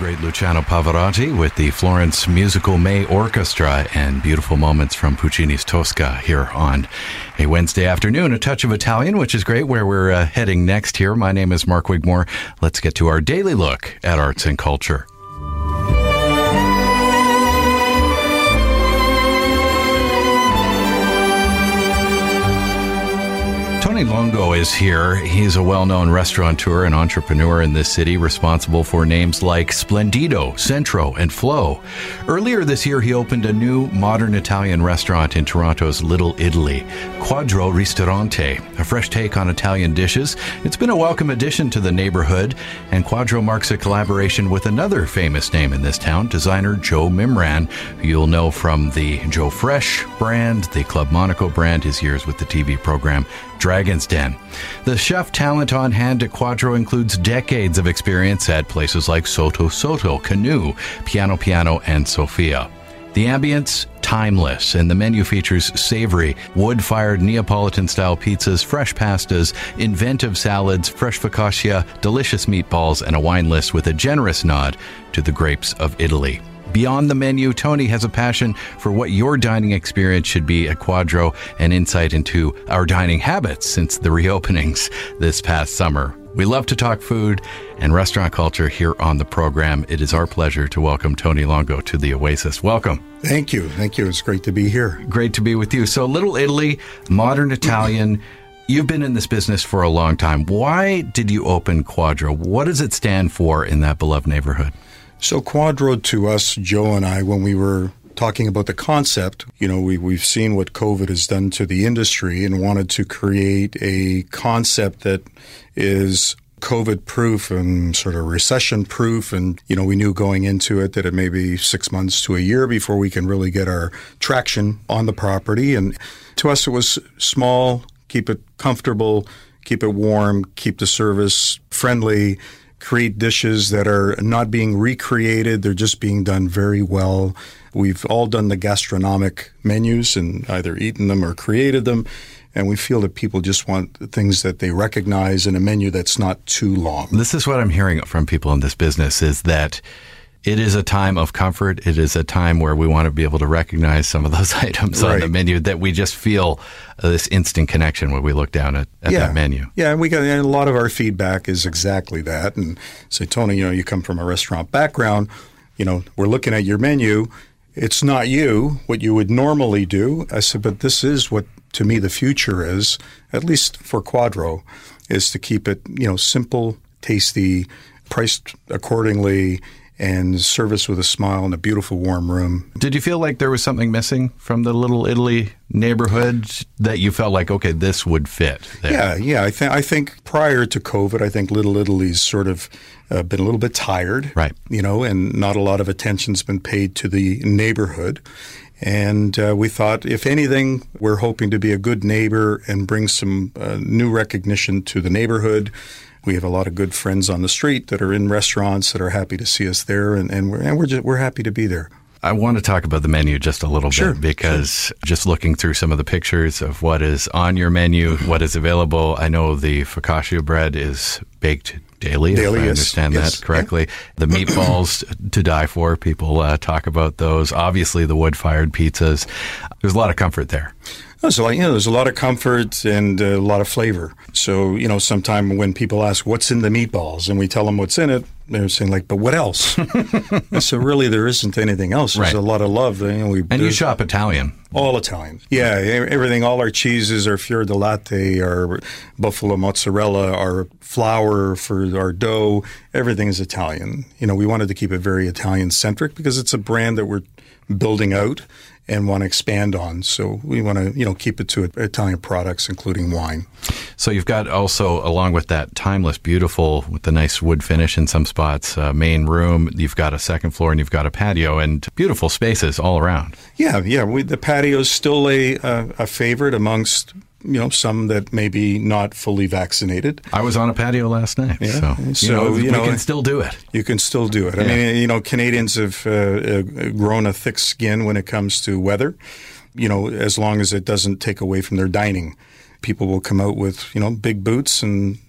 great Luciano Pavarotti with the Florence Musical May Orchestra and beautiful moments from Puccini's Tosca here on a Wednesday afternoon. A touch of Italian, which is great, where we're heading next here. My name is Mark Wigmore. Let's get to our daily look at arts and culture. Tony Longo is here. He's a well-known restaurateur and entrepreneur in this city, responsible for names like Splendido, Centro, and Flow. Earlier this year, he opened a new modern Italian restaurant in Toronto's Little Italy, Quadro Ristorante, a fresh take on Italian dishes. It's been a welcome addition to the neighborhood, and Quadro marks a collaboration with another famous name in this town, designer Joe Mimran, who you'll know from the Joe Fresh brand, the Club Monaco brand, his years with the TV program Dragon's Den. The chef talent on hand at Quadro includes decades of experience at places like Soto Soto, Canoe, Piano Piano, and Sofia. The ambience, timeless, and the menu features savory, wood-fired Neapolitan-style pizzas, fresh pastas, inventive salads, fresh focaccia, delicious meatballs, and a wine list with a generous nod to the grapes of Italy. Beyond the menu, Tony has a passion for what your dining experience should be at Quadro and insight into our dining habits since the reopenings this past summer. We love to talk food and restaurant culture here on the program. It is our pleasure to welcome Tony Longo to the Oasis. Welcome. Thank you. Thank you. It's great to be here. Great to be with you. So Little Italy, modern Italian. You've been in this business for a long time. Why did you open Quadro? What does it stand for in that beloved neighborhood? So Quadro, to us, Joe and I, when we were talking about the concept, we've seen what COVID has done to the industry and wanted to create a concept that is COVID-proof and sort of recession-proof. And, we knew going into it that it may be 6 months to a year before we can really get our traction on the property. And to us, it was small, keep it comfortable, keep it warm, keep the service friendly, create dishes that are not being recreated. They're just being done very well. We've all done the gastronomic menus and either eaten them or created them. And we feel that people just want things that they recognize in a menu that's not too long. This is what I'm hearing from people in this business is that it is a time of comfort. It is a time where we want to be able to recognize some of those items on the menu that we just feel this instant connection when we look down at that menu. Yeah, and a lot of our feedback is exactly that. And say, Tony, you come from a restaurant background. We're looking at your menu. It's not what you would normally do. I said, but this is what, to me, the future is, at least for Quadro, is to keep it, simple, tasty, priced accordingly, and service with a smile in a beautiful, warm room. Did you feel like there was something missing from the Little Italy neighborhood that you felt like, okay, this would fit there? Yeah. I think prior to COVID, I think Little Italy's sort of been a little bit tired, right? And not a lot of attention's been paid to the neighborhood. And we thought, if anything, we're hoping to be a good neighbor and bring some new recognition to the neighborhood. We have a lot of good friends on the street that are in restaurants that are happy to see us there, and we're happy to be there. I want to talk about the menu just a little bit because just looking through some of the pictures of what is on your menu, what is available, I know the focaccia bread is baked daily, if I understand that correctly. Yeah. The meatballs to die for, people talk about those. Obviously, the wood-fired pizzas. There's a lot of comfort there. So, there's a lot of comfort and a lot of flavor. So, sometimes when people ask what's in the meatballs and we tell them what's in it, they're saying but what else? So really there isn't anything else. There's a lot of love. And you shop Italian. All Italian. Yeah, everything, all our cheeses, our fior di latte, our buffalo mozzarella, our flour for our dough, everything is Italian. We wanted to keep it very Italian-centric because it's a brand that we're building out and want to expand on. So we want to, keep it to Italian products, including wine. So you've got also, along with that timeless, beautiful, with the nice wood finish in some spots, main room, you've got a second floor and you've got a patio and beautiful spaces all around. Yeah. The patio is still a favorite amongst some that may be not fully vaccinated. I was on a patio last night, so we can still do it. You can still do it. I mean, Canadians have grown a thick skin when it comes to weather, as long as it doesn't take away from their dining. People will come out with, big boots and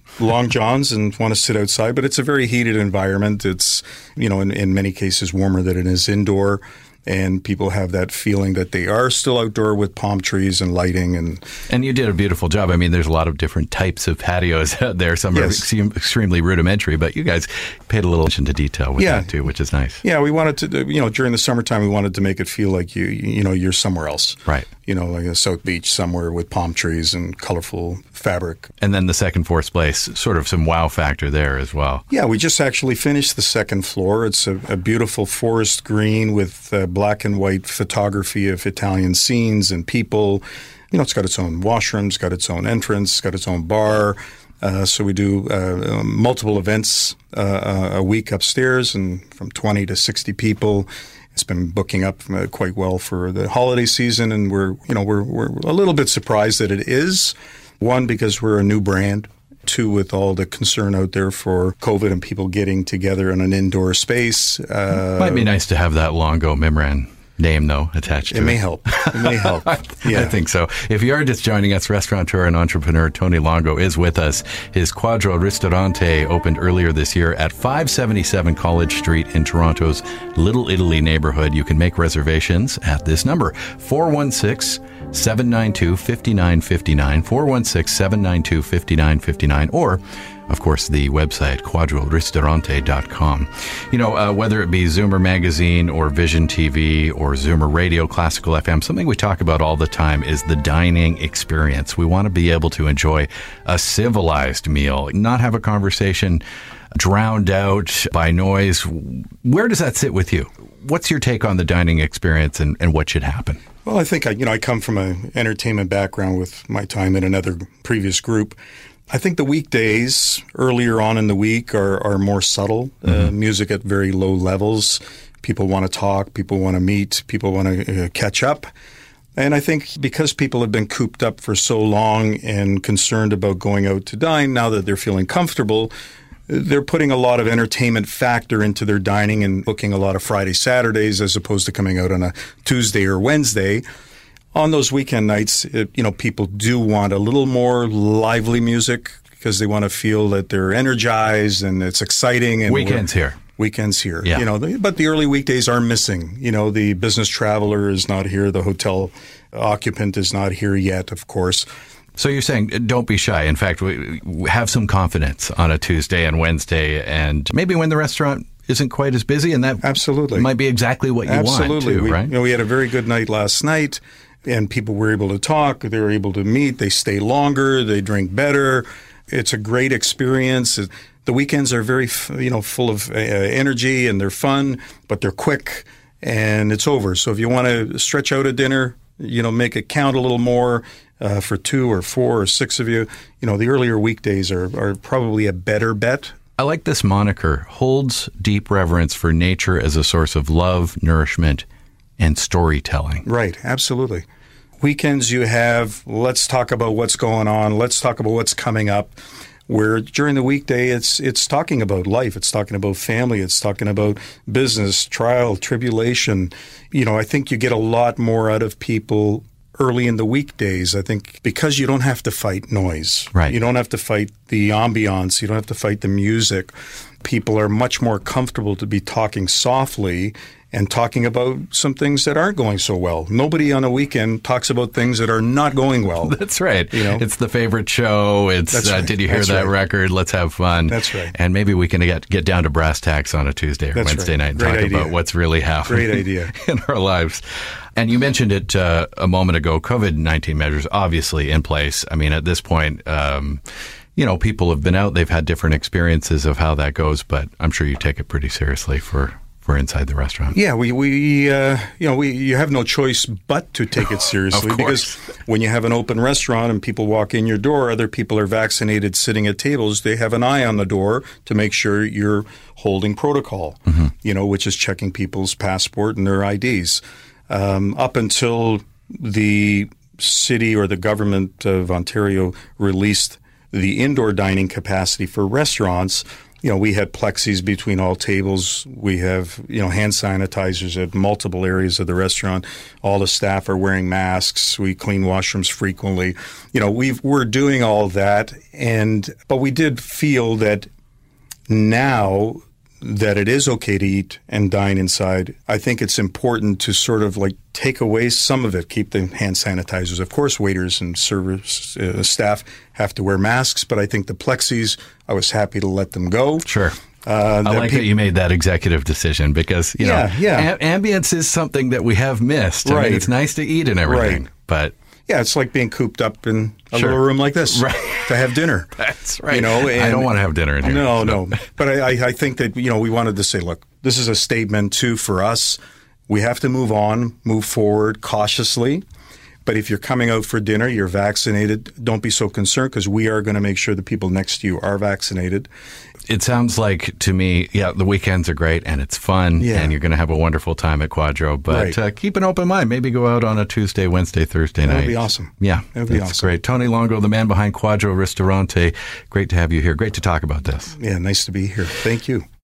long johns and want to sit outside, but it's a very heated environment. It's, in many cases warmer than it is indoor. And people have that feeling that they are still outdoor with palm trees and lighting. And you did a beautiful job. I mean, there's a lot of different types of patios out there. Some are extremely rudimentary, but you guys paid a little attention to detail with that too, which is nice. Yeah, we wanted to, during the summertime, we wanted to make it feel like you're somewhere else. Right. Like a South Beach somewhere with palm trees and colorful fabric. And then the second, fourth place, sort of some wow factor there as well. Yeah, we just actually finished the second floor. It's a beautiful forest green with black and white photography of Italian scenes and people. It's got its own washroom, it's got its own entrance, it's got its own bar. So we do multiple events a week upstairs, and from 20 to 60 people. It's been booking up quite well for the holiday season, and we're a little bit surprised that it is. One, because we're a new brand. Two, with all the concern out there for COVID and people getting together in an indoor space. Might be nice to have that Longo Mimran name, though, attached to it. It may help. Yeah. I think so. If you are just joining us, restaurateur and entrepreneur Tony Longo is with us. His Quadro Ristorante opened earlier this year at 577 College Street in Toronto's Little Italy neighborhood. You can make reservations at this number, 416-792-5959, 416-792-5959, or of course, the website, quadroristorante.com. Whether it be Zoomer Magazine or Vision TV or Zoomer Radio, Classical FM, something we talk about all the time is the dining experience. We want to be able to enjoy a civilized meal, not have a conversation drowned out by noise. Where does that sit with you? What's your take on the dining experience and what should happen? Well, I think I come from an entertainment background with my time in another previous group. I think the weekdays earlier on in the week are more subtle, music at very low levels. People want to talk, people want to meet, people want to catch up. And I think because people have been cooped up for so long and concerned about going out to dine, now that they're feeling comfortable, they're putting a lot of entertainment factor into their dining and booking a lot of Friday, Saturdays as opposed to coming out on a Tuesday or Wednesday. On those weekend nights, people do want a little more lively music because they want to feel that they're energized and it's exciting. And Weekends here. Yeah. But the early weekdays are missing. The business traveler is not here. The hotel occupant is not here yet, of course. So you're saying don't be shy. In fact, we have some confidence on a Tuesday and Wednesday, and maybe when the restaurant isn't quite as busy, and that absolutely might be exactly what you want too, right? We had a very good night last night. And people were able to talk, they were able to meet, they stay longer, they drink better. It's a great experience. The weekends are very, full of energy and they're fun, but they're quick and it's over. So if you want to stretch out a dinner, make it count a little more for 2 or 4 or 6 of you, the earlier weekdays are probably a better bet. I like this moniker, holds deep reverence for nature as a source of love, nourishment, and storytelling. Right, absolutely. Weekends you have, let's talk about what's going on, let's talk about what's coming up. Where during the weekday, it's talking about life, it's talking about family, it's talking about business, trial, tribulation. I think you get a lot more out of people early in the weekdays, I think, because you don't have to fight noise. Right. You don't have to fight the ambiance, you don't have to fight the music. People are much more comfortable to be talking softly and talking about some things that aren't going so well. Nobody on a weekend talks about things that are not going well. That's right. It's the favorite show. It's did you hear that record? Let's have fun. That's right. And maybe we can get down to brass tacks on a Tuesday or Wednesday night and talk about what's really happening. Great idea. In our lives. And you mentioned it a moment ago, COVID-19 measures obviously in place. I mean, at this point, people have been out. They've had different experiences of how that goes, but I'm sure you take it pretty seriously for inside the restaurant. Yeah, you have no choice but to take it seriously because when you have an open restaurant and people walk in your door, other people are vaccinated sitting at tables. They have an eye on the door to make sure you're holding protocol, which is checking people's passport and their IDs. Up until the city or the government of Ontario released the indoor dining capacity for restaurants, We had plexis between all tables. We have, hand sanitizers at multiple areas of the restaurant. All the staff are wearing masks. We clean washrooms frequently. We're doing all that. But we did feel that now that it is okay to eat and dine inside, I think it's important to sort of like take away some of it, keep the hand sanitizers. Of course, waiters and service staff have to wear masks, but I think the plexis, I was happy to let them go. Sure. I like that you made that executive decision because, ambience is something that we have missed. Right. I mean, it's nice to eat and everything, right. But... Yeah, it's like being cooped up in a Sure. little room like this Right. to have dinner. That's right. And I don't want to have dinner in here. No. But I think that, we wanted to say, look, this is a statement, too, for us. We have to move on, move forward cautiously. But if you're coming out for dinner, you're vaccinated, don't be so concerned because we are going to make sure the people next to you are vaccinated. It sounds like to me, the weekends are great and it's fun and you're going to have a wonderful time at Quadro. But Right. Keep an open mind. Maybe go out on a Tuesday, Wednesday, Thursday night. That would be awesome. Yeah, That would be that's awesome. great. Tony Longo, the man behind Quadro Ristorante. Great to have you here. Great to talk about this. Yeah, nice to be here. Thank you.